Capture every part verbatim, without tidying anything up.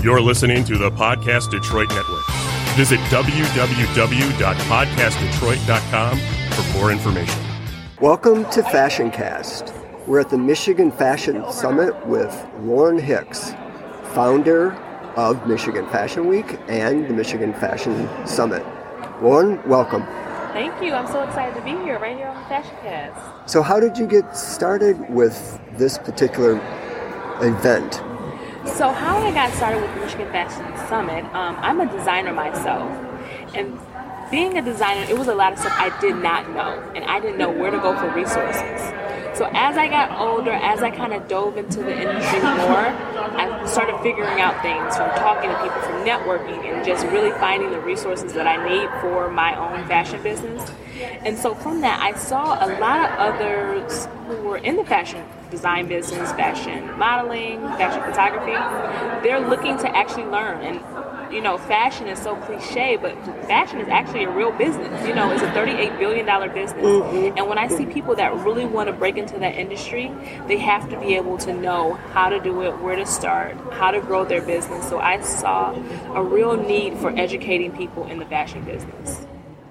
You're listening to the Podcast Detroit Network. Visit w w w dot podcast detroit dot com for more information. Welcome to FashionCast. We're at the Michigan Fashion Summit with Lauren Hicks, founder of Michigan Fashion Week and the Michigan Fashion Summit. Lauren, welcome. Thank you. I'm so excited to be here, right here on the FashionCast. So how did you get started with this particular event? So how I got started with the Michigan Fashion Summit, um, I'm a designer myself. And being a designer, it was a lot of stuff I did not know. And I didn't know where to go for resources. So as I got older, as I kind of dove into the industry more, I started figuring out things from talking to people, from networking, and just really finding the resources that I need for my own fashion business. And so from that, I saw a lot of others who were in the fashion design business, fashion modeling, fashion photography. They're looking to actually learn. And you know, fashion is so cliche, but fashion is actually a real business. You know, it's a thirty-eight billion dollars business. Mm-hmm. And when I see people that really want to break into that industry, they have to be able to know how to do it, where to start, how to grow their business. So I saw a real need for educating people in the fashion business.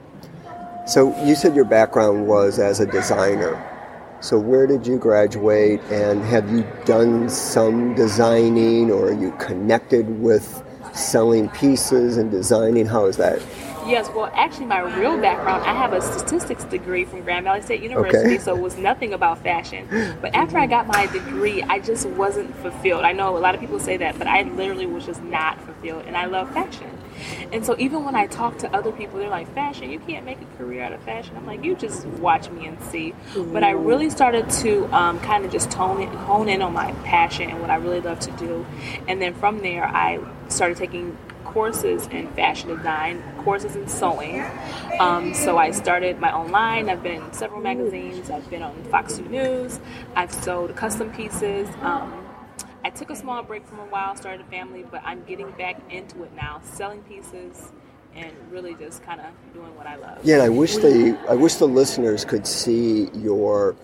So you said your background was as a designer. So where did you graduate, and have you done some designing, or are you connected with selling pieces and designing? How is that? Yes, well, actually, my real background, I have a statistics degree from Grand Valley State University, okay. So it was nothing about fashion. But after I got my degree, I just wasn't fulfilled. I know a lot of people say that, but I literally was just not fulfilled, and I love fashion. And so even when I talk to other people, they're like, fashion, you can't make a career out of fashion. I'm like, you just watch me and see. Mm-hmm. But I really started to um, kind of just tone it, hone in on my passion and what I really love to do. And then from there, I started taking courses in fashion design, courses in sewing. Um, so I started my own line. I've been in several magazines. I've been on Fox two News. I've sewed custom pieces. Um, I took a small break from a while, started a family, but I'm getting back into it now, selling pieces and really just kind of doing what I love. Yeah, and I wish they, I wish the listeners could see your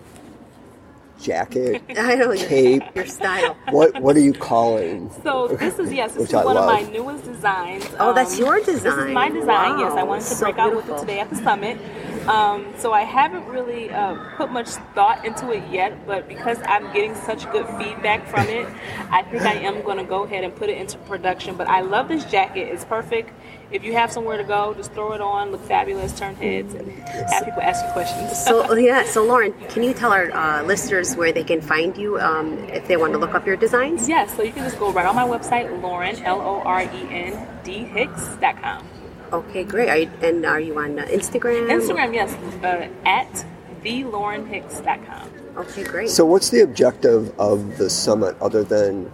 jacket, I know, cape, your style. What what are you calling? So this is, yes, this is I one love. of my newest designs. Oh, um, that's your design. This is my design, wow. yes. I wanted to so break beautiful. out with it today at the summit. Um, so I haven't really uh, put much thought into it yet, but because I'm getting such good feedback from it, I think I am going to go ahead and put it into production. But I love this jacket. It's perfect. If you have somewhere to go, just throw it on, look fabulous, turn heads, and have people ask you questions. So yeah, so Lauren, can you tell our uh, listeners where they can find you um, if they want to look up your designs? Yes, so you can just go right on my website, Lauren, L O R E N D Hicks dot com. Okay, great. Are you, and are you on uh, Instagram? Instagram, yes, uh, at the lauren hicks dot com. Okay, great. So what's the objective of the summit other than,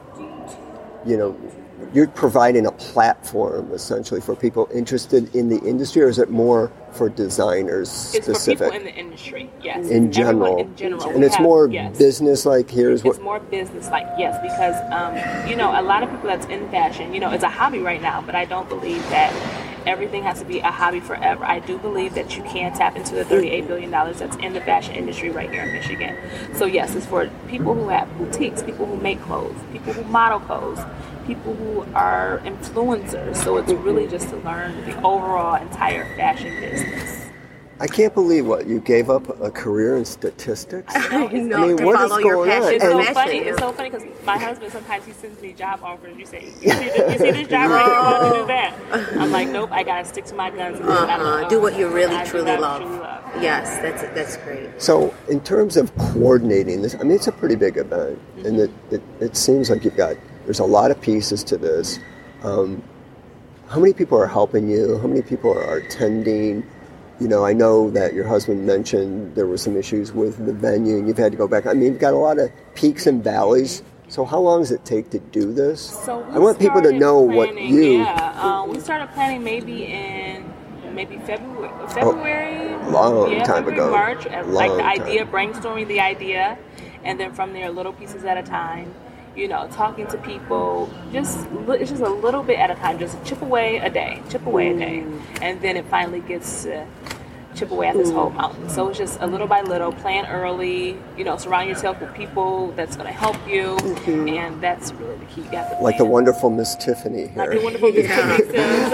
you know, you're providing a platform essentially for people interested in the industry, or is it more for designers specific? It's for people in the industry, yes. In general. In general. And it's have, more yes. business like here's what... It's more business like, yes, because, um, you know, a lot of people that's in fashion, you know, it's a hobby right now, but I don't believe that everything has to be a hobby forever. I do believe that you can tap into the thirty-eight billion dollars that's in the fashion industry right here in Michigan. So yes, it's for people who have boutiques, people who make clothes, people who model clothes, people who are influencers. So it's really just to learn the overall entire fashion business. I can't believe what you gave up a career in statistics. I know, I mean, to what follow is your going on? passion. It's so Fashion, funny. yeah. It's so funny because my husband sometimes he sends me job offers. You say, you see, this, you see this job right here? I want to do that. I'm like, nope. I gotta stick to my guns. And Uh-huh. Do what you really I truly do love. truly love. Yes, that's that's great. So in terms of coordinating this, I mean, it's a pretty big event, mm-hmm. and it, it, it seems like you've got, there's a lot of pieces to this. Um, how many people are helping you? How many people are attending? You know, I know that your husband mentioned there were some issues with the venue and you've had to go back. I mean, you've got a lot of peaks and valleys. So how long does it take to do this? So I want people to know planning, what you... Yeah, um, we started planning maybe in maybe February, February, oh, long yeah, time February, ago. March, long like the idea, time. brainstorming the idea, and then from there, little pieces at a time. You know, talking to people, just it's just a little bit at a time, just chip away a day, chip away a day, and then it finally gets to chip away at this whole mountain. So it's just a little by little, plan early, you know, surround yourself with people that's going to help you, mm-hmm. and that's really the keep, you have to Like the plan. wonderful Miss Tiffany here. Like the wonderful Miss Yeah. Tiffany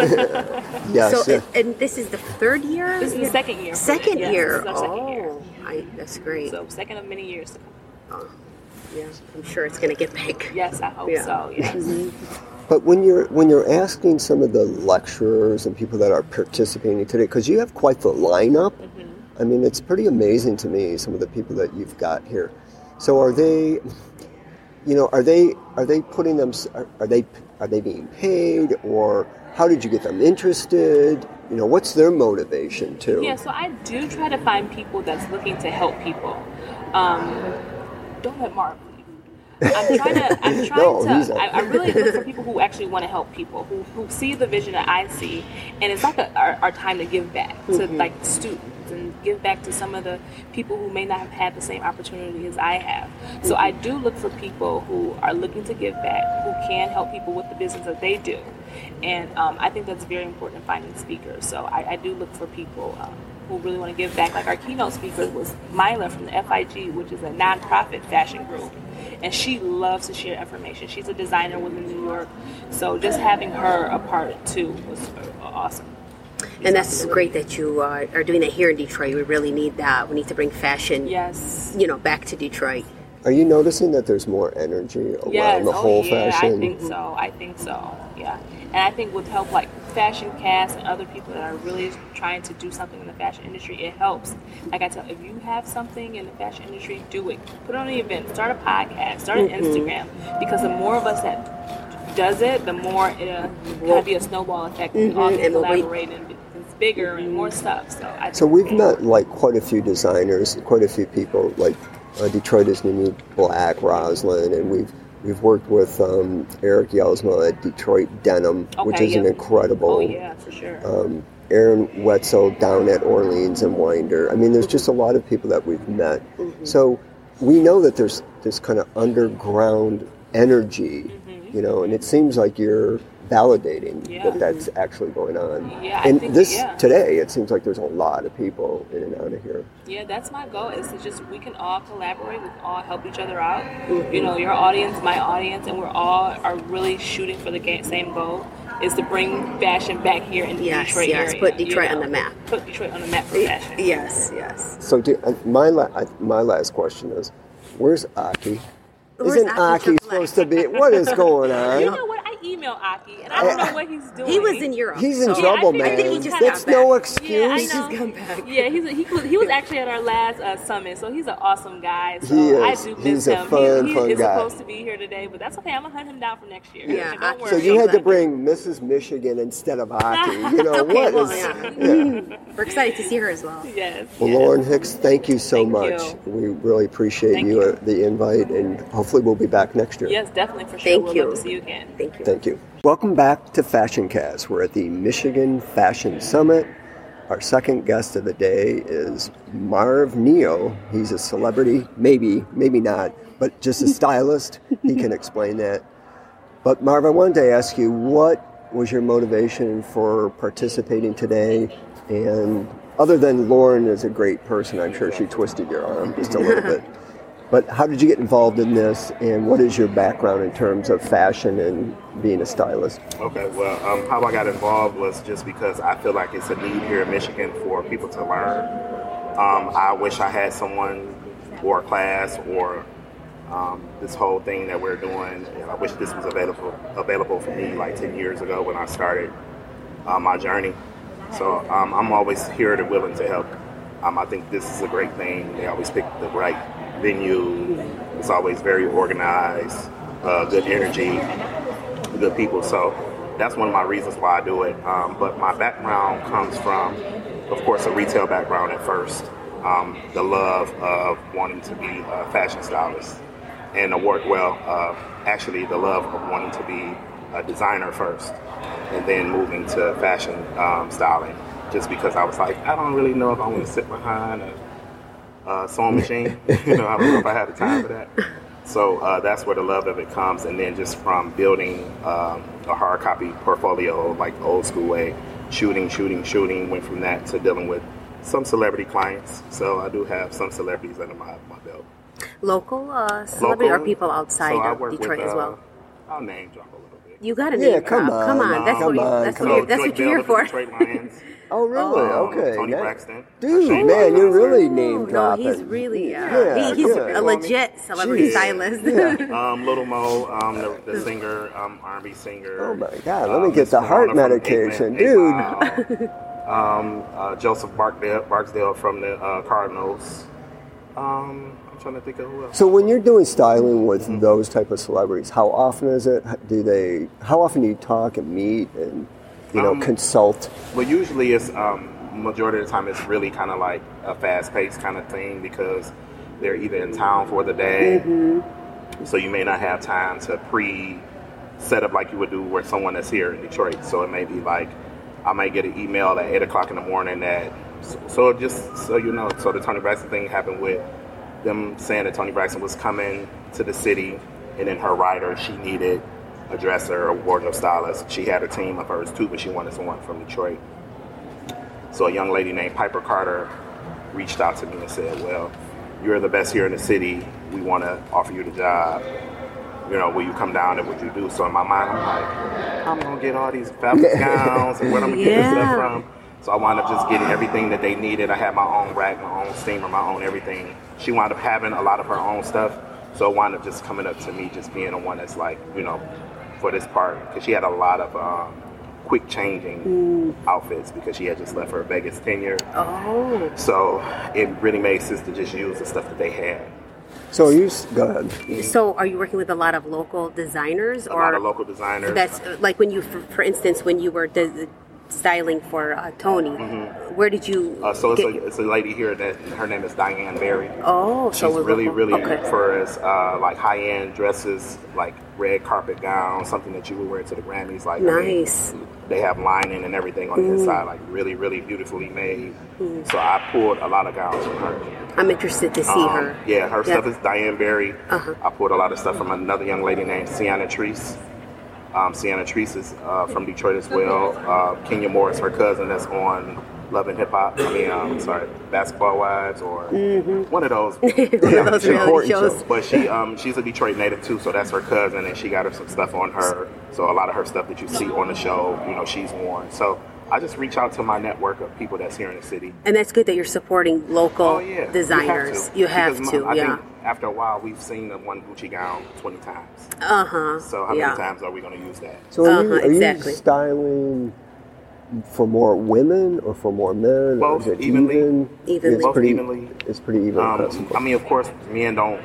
says. Yes. So, yeah. and, and this is the third year? This is the second year. Second Yes, year. This is our second oh, year. I, that's great. So second of many years to come. Oh, yeah, I'm sure it's going to get big. Yes, I hope Yeah. so. Yes. But when you're when you're asking some of the lecturers and people that are participating today, because you have quite the lineup. Mm-hmm. I mean, it's pretty amazing to me, some of the people that you've got here. So are they, you know, are they are they putting them? Are, are they are they being paid, or how did you get them interested? You know, what's their motivation too? Yeah, so I do try to find people that's looking to help people. Um, don't let Mark leave. I'm trying to. I'm trying No, he's to. a- I, I really look for people who actually want to help people, who who see the vision that I see, and it's like a, our, our time to give back to Mm-hmm. like students and give back to some of the people who may not have had the same opportunity as I have. So I do look for people who are looking to give back, who can help people with the business that they do, and um, I think that's very important in finding speakers. So I, I do look for people. Um, who really want to give back. Like our keynote speaker was Myla from the F I G, which is a nonprofit fashion group. And she loves to share information. She's a designer within New York. So just having her a part too was awesome. And that's great that you uh, are doing that here in Detroit. We really need that. We need to bring fashion, Yes. you know, back to Detroit. Are you noticing that there's more energy around Yes. the Oh, whole yeah, fashion? I think so. I think so. Yeah. And I think with help like Fashion Cast and other people that are really trying to do something in the fashion industry, it helps. Like I tell, if you have something in the fashion industry, do it. Put on an event, start a podcast, start an Mm-hmm. Instagram. Because the more of us that does it, the more it'll kind of be a snowball effect. We all Mhm, can and we'll be- collaborate and it's bigger and more stuff. So I So we've met like quite a few designers, quite a few people. Like uh, Detroit is New Black, Roslyn, and we've we've worked with um, Eric Yelsma at Detroit Denim, which Okay, is an yeah. incredible. Oh yeah, for sure. Um, Aaron Wetzel down at Orleans and Winder. I mean, there's just a lot of people that we've met. Mm-hmm. So we know that there's this kind of underground energy, Mm-hmm. you know, and it seems like you're validating Yeah. that that's actually going on. Yeah, I and think- this yeah. today, it seems like there's a lot of people in and out of here. Yeah, that's my goal. Is to just we can all collaborate, we can all help each other out. You know, your audience, my audience, and we're all are really shooting for the ga- same goal. Is to bring fashion back here in the Yes, Detroit yes, area. put you Detroit know. on the map. Put Detroit on the map for fashion. Yes, yes. So do, uh, my la- I- my last question is, where's Aki? Where's Isn't Aki Aki from supposed to be? What is going on? You know what? I emailed Aki, and I don't know what he's doing. He was in Europe. He's in so- Yeah, I trouble, figured man. he was just That's got no back. excuse. Yeah, I He's know. just come back. Yeah, he's he was he was actually at our last uh, summit, so he's an awesome guy. So He I is. do miss He's a him. fun, he he fun is guy. supposed to be here today, but that's okay. I'm gonna hunt him down for next year. Yeah, Don't Aki- worry. So you had to Exactly. bring Missus Michigan instead of Aki. You know Okay, what well, is? yeah. yeah. We're excited to see her as well. Yes. Well, yes. Lauren Hicks, thank you so Thank much. you. We really appreciate Thank you, you. Uh, the invite, and hopefully we'll be back next year. Yes, definitely for sure. Thank We'll you. love to see you again. Thank you. Thank you. Welcome back to Fashion Cast. We're at the Michigan Fashion Summit. Our second guest of the day is Marv Neo. He's a celebrity, maybe, maybe not, but just a stylist. He can explain that. But Marv, I wanted to ask you, what was your motivation for participating today? And other than Lauren is a great person, I'm sure she twisted your arm just a little bit. But how did you get involved in this, and what is your background in terms of fashion and being a stylist? Okay, well, um, how I got involved was just because I feel like it's a need here in Michigan for people to learn. Um, I wish I had someone or a class or um, this whole thing that we're doing. And I wish this was available available for me like ten years ago when I started uh, my journey. So um, I'm always here to willing to help. Um, I think this is a great thing. They always pick the right venue. It's always very organized, uh, good energy, good people. So that's one of my reasons why I do it. Um, but my background comes from, of course, a retail background at first. Um, the love of wanting to be a fashion stylist and to work well. Uh, actually, the love of wanting to be a designer first and then moving to fashion um, styling. Just because I was like, I don't really know if I want to sit behind a uh, sewing machine. you know, I don't know if I had the time for that. So uh, that's where the love of it comes. And then just from building um, a hard copy portfolio, like the old school way, shooting, shooting, shooting, went from that to dealing with some celebrity clients. So I do have some celebrities under my, my belt. Local uh, celebrity Local. or people outside So I of work Detroit with, as uh, well? I'll name drop a little bit. You got to Yeah, name come drop. on. Come on. That's Come what, you, on, that's come what, on. you're, that's Joy what you're here Bell for. of the Detroit Lions. Oh, really? Um, Okay. Tony yeah. Braxton. Dude, Shane man, you're Braxton. really name No, dropping. he's really, uh, Yeah, he, he's yeah. a legit celebrity Jeez. stylist. Yeah. Um, Little Mo, um, the, the singer, um, R and B singer. Oh my God, let um, me get the Miss heart Verona from medication, Eight dude. Man, um, uh, Joseph Barksdale, Barksdale from the uh, Cardinals. Um, I'm trying to think of who else. So when you're doing styling with those type of celebrities, how often is it? Do they? How often do you talk and meet and you know Um, consult? Well, usually it's um, majority of the time it's really kind of like a fast-paced kind of thing because they're either in town for the day, so you may not have time to pre-set up like you would do with someone that's here in Detroit. So it may be like I might get an email at eight o'clock in the morning that. So just so you know, so the Tony Braxton thing happened with them saying that Tony Braxton was coming to the city, and then her writer, she needed a dresser, a wardrobe stylist. She had a team of hers too, but she wanted someone from Detroit. So a young lady named Piper Carter reached out to me and said, well, you're the best here in the city. We want to offer you the job. You know, will you come down and would you do? So in my mind, I'm like, I'm going to get all these fabulous gowns and where I'm going to get this Yeah. stuff from. So I wound up just getting everything that they needed. I had my own rack, my own steamer, my own everything. She wound up having a lot of her own stuff. So it wound up just coming up to me, just being the one that's like, you know, for this part. Because she had a lot of um, quick changing outfits because she had just left her Vegas tenure. Oh. So it really made sense to just use the stuff that they had. So you s- go ahead. So are you working with a lot of local designers? A or lot of local designers. That's uh, like when you, for, for instance, when you were des- styling for uh, Tony, where did you Uh, so it's get- a, it's a lady here that her name is Diane Berry. Oh, She's so it was really, local. really Okay. for as uh, like high end dresses, like red carpet gowns, something that you would wear to the Grammys. Like I mean, Nice. they have lining and everything on the inside, like really, really beautifully made. So I pulled a lot of gowns from her. I'm interested to see Um, her. Yeah, her Yeah. stuff is Diane Berry. Uh-huh. I pulled a lot of stuff from another young lady named Sienna Treese. Um, Sienna Treese is uh, from Detroit as well. Uh, Kenya Morris, her cousin, that's on Love and Hip Hop. I mean, um, sorry, Basketball Wives or one of those. One of those reality important shows. shows. But she um, she's a Detroit native too, so that's her cousin, and she got her some stuff on her. So a lot of her stuff that you see on the show, you know, she's worn. So I just reach out to my network of people that's here in the city. And that's good that you're supporting local Oh yeah, designers. You have Because, to, Mom, I yeah. think after a while, we've seen the one Gucci gown twenty times. Uh huh. So how yeah. many times are we going to use that? So are, you, Uh-huh, are exactly. you styling for more women or for more men? Both, or is it evenly. even? Evenly. It's Both pretty, evenly. It's pretty even. across the Um, board. I mean, of course, men don't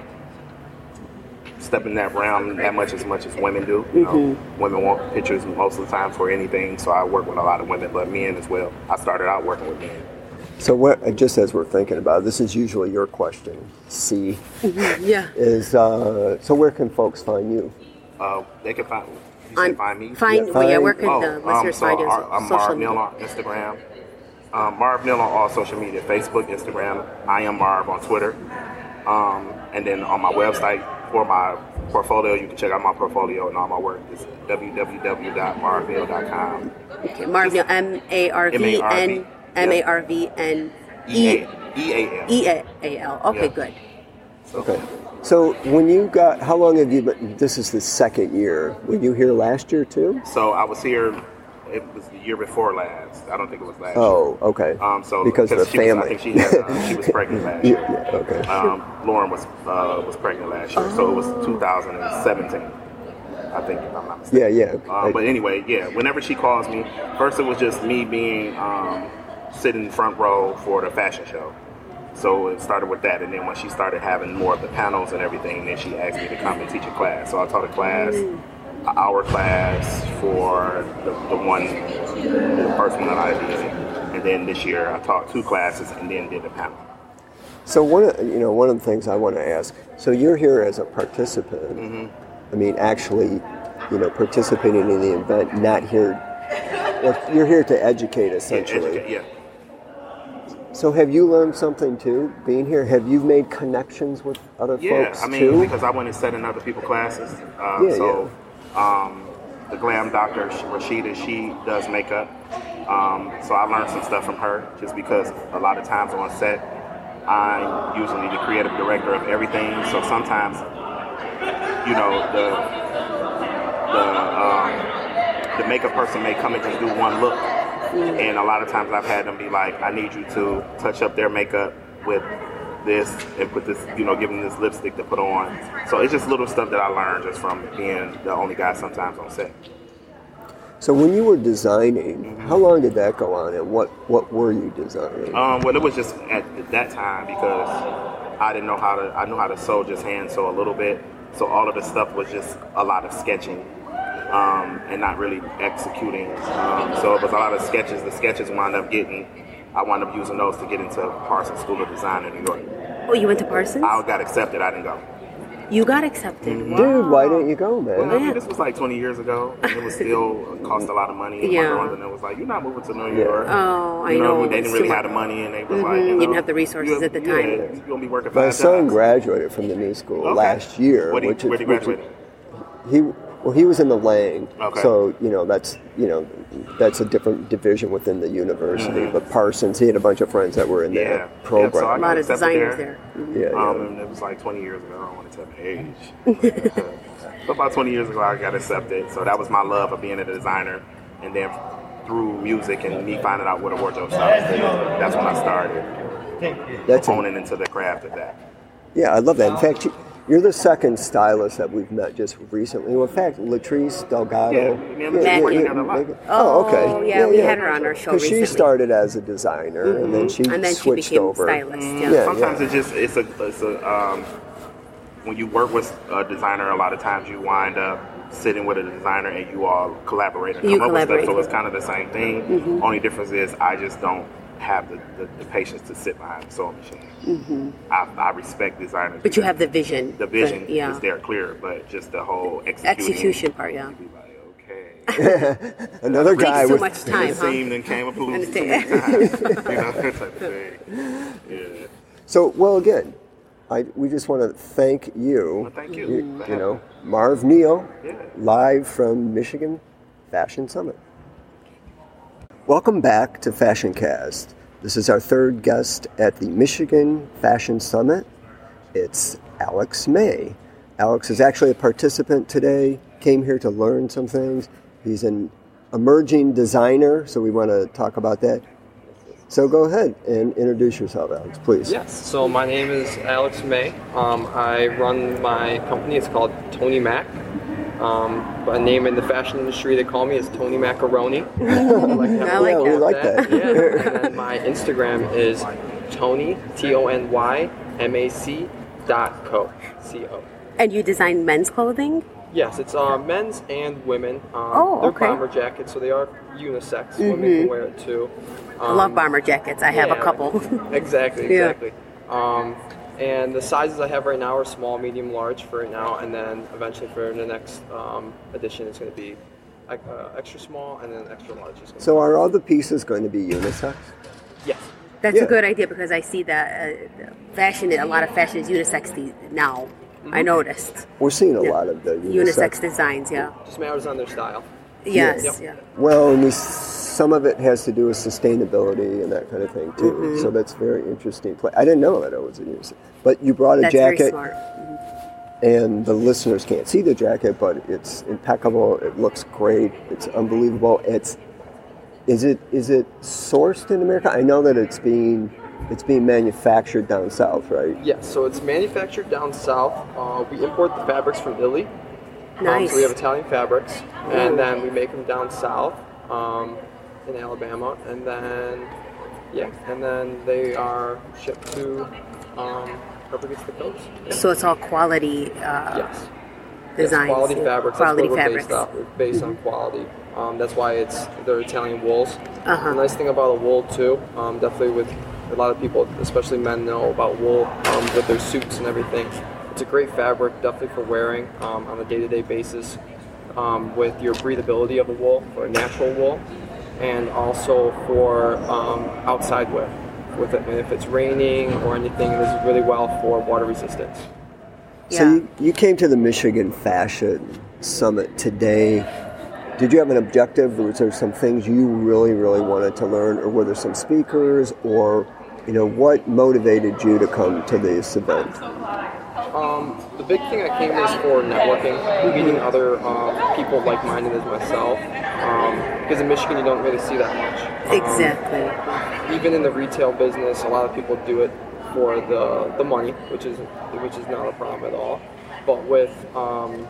step in that realm that much as much as women do. You know, Mm-hmm. women want pictures most of the time for anything, so I work with a lot of women, but men as well. I started out working with men. So what? Just as we're thinking about it, this is usually your question. C Yeah. is uh, so where can folks find you? Uh, they can find you say On- find me. Find, Yeah, well, yeah, find- where can Oh, the um, listeners so find you Ar- on I'm social Marv media? Neal on Instagram. Um, Marv Neal on all social media, Facebook, Instagram. I am Marv on Twitter. Um, and then on my website for my portfolio, you can check out my portfolio and all my work. It's w w w dot marv neal dot com. Okay, Marvin, M A R V N M A R V N E E A L. E A L. Okay, Yeah. good. Okay. So when you got, how long have you been? This is the second year. Were you here last year too? So I was here. It was the year before last. I don't think it was last year. Oh, okay. Um, so because of the she was- family. I think she had, uh, she was pregnant last Yeah, year. yeah, okay. Um, Lauren was uh, was pregnant last year, so it was two thousand seventeen. I think, if I'm not mistaken. Yeah, yeah. Um, but anyway, yeah. Whenever she calls me, first it was just me being um, sitting front row for the fashion show. So it started with that, and then when she started having more of the panels and everything, then she asked me to come and teach a class. So I taught a class, an hour class for the, the one, the first one that I did, and then this year I taught two classes and then did a panel. So one, of, you know, one of the things I want to ask. So you're here as a participant. Mm-hmm. I mean, actually, you know, participating in the event, not here. Well, you're here to educate, Yeah, essentially. educate, yeah. So have you learned something too, being here? Have you made connections with other Yeah, folks I mean, too? because I went and sat in other people's classes. Uh, Yeah, so, um, the glam doctor, Rashida, she does makeup. Um, so I learned some stuff from her just because a lot of times on set, I'm usually the creative director of everything. So sometimes, you know, the the um, the makeup person may come and just do one look, mm. and a lot of times I've had them be like, I need you to touch up their makeup with this and put this, you know, give them this lipstick to put on. So it's just little stuff that I learned just from being the only guy sometimes on set. So when you were designing, mm-hmm. how long did that go on, and what, what were you designing? Um, well, it was just at that time because I didn't know how to. I knew how to sew, just hand sew a little bit. So all of the stuff was just a lot of sketching um, and not really executing. Um, so it was a lot of sketches. The sketches wound up getting. I wound up using those to get into Parsons School of Design in New York. Oh, you went to Parsons? I got accepted. I didn't go. You got accepted. Mm-hmm. Wow. Dude, why didn't you go, man? Well, I mean, this was like twenty years ago, and it was still cost a lot of money. And yeah. my grandmother was like, "You're not moving to New York." Oh, I you know. know. They didn't really have the money, and they was mm-hmm. like, you, know, you didn't have the resources at the time. Yeah, you're gonna be working. My five son jobs. graduated from the new school okay. last year. Where which did is, he graduate? He well, he was in the Lang, okay. so you know that's you know that's a different division within the university. Mm-hmm. But Parsons, he had a bunch of friends that were in yeah. that program. Yeah, so a lot of designers there. there. Mm-hmm. Yeah, yeah. Um, and it was like twenty years ago. I don't want to tell my age. So about twenty years ago, I got accepted. So that was my love of being a designer, and then through music and me finding out what a wardrobe stylist is, that's when I started That's honing into the craft of that. Yeah, I love that. In fact, you, you're the second stylist that we've met just recently. Well, in fact, Latrice Delgado. Yeah, me and Latrice work together a lot. Oh, okay. Yeah, we had her on our show recently. Because she started as a designer, mm-hmm. and then she and then switched she became over. Stylist. Yeah. yeah Sometimes yeah. it just it's a it's a um, when you work with a designer, a lot of times you wind up sitting with a designer and you all collaborate and come you up collaborate. with stuff. So it's kind of the same thing. Mm-hmm. Only difference is I just don't have the, the, the patience to sit behind the sewing machine. Mm-hmm. I, I respect designers. But you have the vision. The vision but, yeah. is there clear, but just the whole executing, execution part, yeah. Be like, okay. Another guy Takes too with much time, the huh? seam then came a pollution too many times. You know, that type of thing. Yeah. So, well, again, I, we just want to thank you. Well, thank you. You, you know, Marv Neal, yeah. live from Michigan Fashion Summit. Welcome back to Fashion Cast. This is our third guest at the Michigan Fashion Summit. It's Alex May. Alex is actually a participant today, came here to learn some things. He's an emerging designer, so we want to talk about that. So go ahead and introduce yourself, Alex, please. Yes, so my name is Alex May. Um, I run my company. It's called Tony Mac. Um, a name in the fashion industry they call me is Tony Macaroni. I like to I like yeah, we like that. that. Yeah. And then my Instagram is Tony, T O N Y M A C dot co, C O. And you design men's clothing? Yes, it's uh, men's and women. Um, Oh, they're okay. bomber jackets, so they are unisex. Mm-hmm. Women can wear it too. I love bomber jackets. I have yeah, a couple. Exactly, Yeah. exactly. Um, and the sizes I have right now are small, medium, large for right now, and then eventually for the next um, edition it's going to be uh, extra small and then extra large. Is gonna So are all the pieces going to be unisex? be. Yes. That's Yeah. a good idea because I see that uh, fashion, a lot of fashion is unisex the- now. I noticed. We're seeing a Yeah. lot of the Unisex unisex. designs, yeah. Just matters on their style. Yes, Yep. yeah. Well, and we, some of it has to do with sustainability and that kind of thing too. Mm-hmm. So that's very interesting. Play. I didn't know that it was a unisex. But you brought a That's jacket, very smart. and the listeners can't see the jacket, but it's impeccable. It looks great. It's unbelievable. It's is it is it sourced in America? I know that it's being it's being manufactured down south, right? Yes, so it's manufactured down south. Uh, we import the fabrics from Italy. Um, Nice. so we have Italian fabrics, and then we make them down south um, in Alabama, and then yeah, and then they are shipped to um, wherever gets the coast. Yeah. So it's all quality uh, yes, designs. yes, quality yeah. fabrics. Quality that's what fabrics. we're based, off, we're based on quality. Um, that's why it's they're Italian wools. Uh-huh. The nice thing about a wool too, um, definitely with a lot of people, especially men, know about wool um, with their suits and everything. It's a great fabric, definitely for wearing um, on a day-to-day basis. Um, with your breathability of the wool for a natural wool, and also for um, outside wear. With it, and if it's raining or anything, this is really well for water resistance. So Yeah. you, you came to the Michigan Fashion Summit today. Did you have an objective? Was there some things you really, really wanted to learn, or were there some speakers, or you know, what motivated you to come to this event? Um, the big thing I came is for networking, meeting other um, people like-minded as myself. Um, because in Michigan, you don't really see that much. Um, Exactly. Even in the retail business, a lot of people do it for the the money, which is which is not a problem at all. But with um,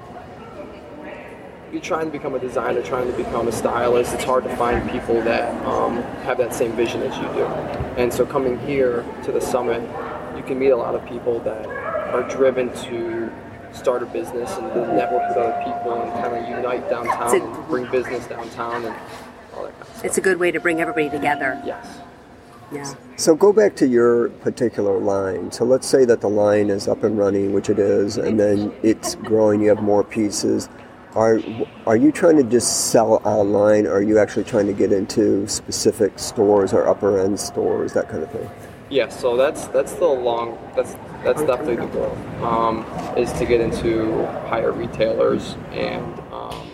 you're trying to become a designer, trying to become a stylist, it's hard to find people that um, have that same vision as you do. And so coming here to the summit, you can meet a lot of people that are driven to start a business and to network with other people and kind of unite downtown It's a- and bring business downtown and all that kind of stuff. It's a good way to bring everybody together. Yes. Yeah. So go back to your particular line. So let's say that the line is up and running, which it is, and then it's growing, you have more pieces. Are are you trying to just sell online, or are you actually trying to get into specific stores or upper end stores, that kind of thing? Yeah, so that's that's the long that's that's definitely the goal. Um, is to get into higher retailers and um,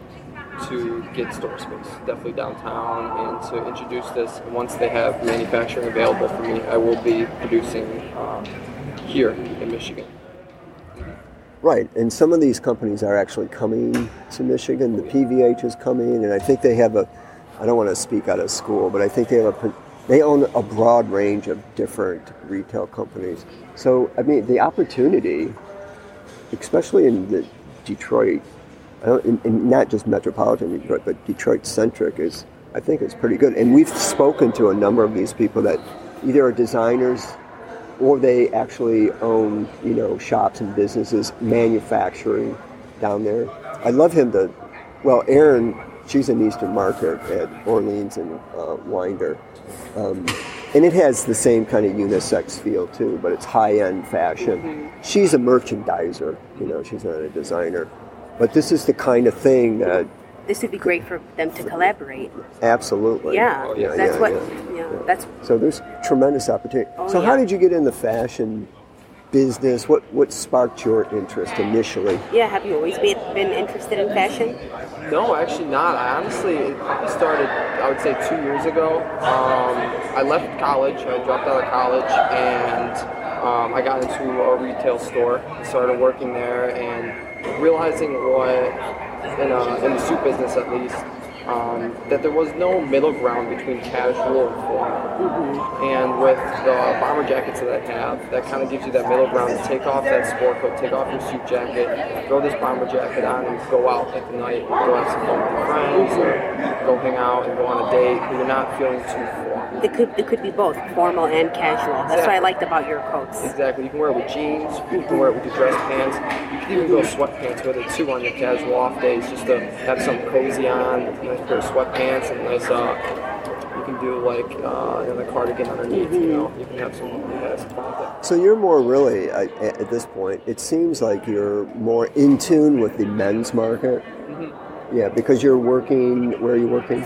to get store space, definitely downtown, and to introduce this. And once they have manufacturing available for me, I will be producing uh, here in Michigan. Right, and some of these companies are actually coming to Michigan. The P V H is coming, and I think they have a, I don't want to speak out of school, but I think they have a, they own a broad range of different retail companies. So, I mean, the opportunity, especially in the Detroit, I don't, in, in not just metropolitan Detroit, but Detroit-centric, is, I think it's pretty good. And we've spoken to a number of these people that either are designers or they actually own, you know, shops and businesses, manufacturing down there. I love him to, well, Erin, she's in Eastern Market at Orleans and uh, Winder. Um, and it has the same kind of unisex feel too, but it's high-end fashion. Mm-hmm. She's a merchandiser, you know, she's not a designer. But this is the kind of thing that... This would be great for them to collaborate. Absolutely. Yeah, Oh, yeah. that's yeah, what, yeah. yeah, that's, So there's tremendous opportunity. Oh, so yeah. how did you get in the fashion business? What what sparked your interest initially? yeah, have you always been, been interested in fashion? No, actually not. I honestly, it probably started, I would say, two years ago. Um, I left college. I dropped out of college, and um, I got into a retail store. Started working there, and realizing what in, a, in the suit business, at least, um, that there was no middle ground between casual and formal. Mm-hmm. And with the bomber jackets that I have, that kind of gives you that middle ground to take off that sport coat, take off your suit jacket, throw this bomber jacket on, and go out at the night, go have some fun with your friends, or go hang out and go on a date, but you're not feeling too formal. It could it could be both formal and casual. That's what I liked about your coats. Exactly. You can wear it with jeans, you can wear it with your dress pants, you can even go sweatpants with it too on your casual off days, just to have something cozy on, a nice pair of sweatpants, and nice, uh, you can do like uh, in the cardigan underneath, you know, you can have some, you can have some fun with that. So you're more really, at at this point, it seems like you're more in tune with the men's market. Mm-hmm. Yeah, because you're working, where are you working?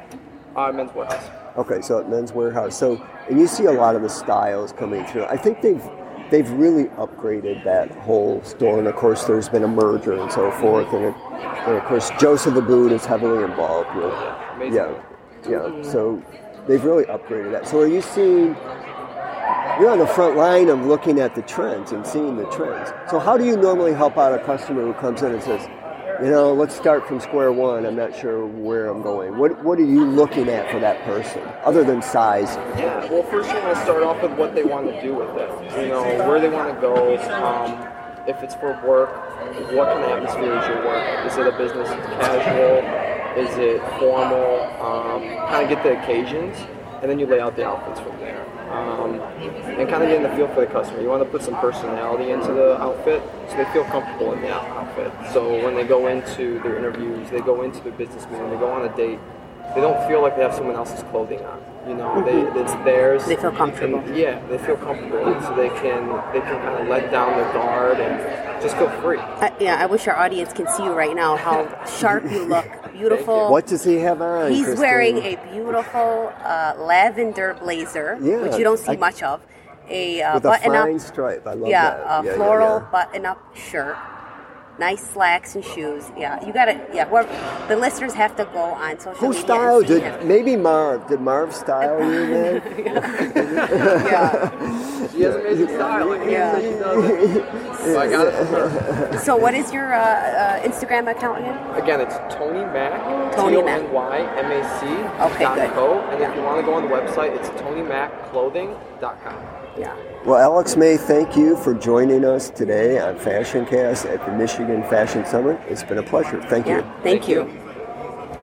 Uh, Men's Warehouse. Okay, so at Men's Warehouse. So, and you see a lot of the styles coming through. I think they've they've really upgraded that whole store, and of course there's been a merger and so forth, and, it, and of course Joseph Abboud is heavily involved with. Amazing. Yeah, yeah. So they've really upgraded that. So are you seeing? You're on the front line of looking at the trends and seeing the trends. So how do you normally help out a customer who comes in and says, you know, let's start from square one. I'm not sure where I'm going. What What are you looking at for that person, other than size? Yeah, well, first you want to start off with what they want to do with it. You know, where they want to go. Um, if it's for work, what kind of atmosphere is your work? Is it a business casual? Is it formal? Um, kind of get the occasions, and then you lay out the outfits from there. Um, and kind of get in the feel for the customer. You want to put some personality into the outfit so they feel comfortable in the outfit. So when they go into their interviews, they go into their business meeting, they go on a date, they don't feel like they have someone else's clothing on. You know, they, it's theirs. They feel comfortable. And, yeah, they feel comfortable, and so they can they can kind of let down their guard and just feel free. I, yeah, I wish our audience can see you right now, how sharp you look. Beautiful. What does he have on? He's Christine? wearing a beautiful uh, lavender blazer, Yeah, which you don't see I- much of. A uh, with a button-up, fine stripe. I love yeah, that. a yeah, floral yeah, button-up shirt, nice slacks and shoes. Yeah, you gotta. Yeah, whoever, the listeners have to go on social Who media. styled? and see Did him. maybe Marv? Did Marv style you, man? Yeah. She has amazing style. I can't Yeah. say she doesn't. So I got it from her. So what is your uh, uh, Instagram account again? Again, it's Tony Mac, Tony T O Mac. N Y M A C Okay, dot good. co. And if you want to go on the website, it's tony mac clothing dot com. Yeah. Well, Alex May, thank you for joining us today on Fashion Cast at the Michigan Fashion Summit. It's been a pleasure. Thank Yeah. you. Thank, Thank you. you.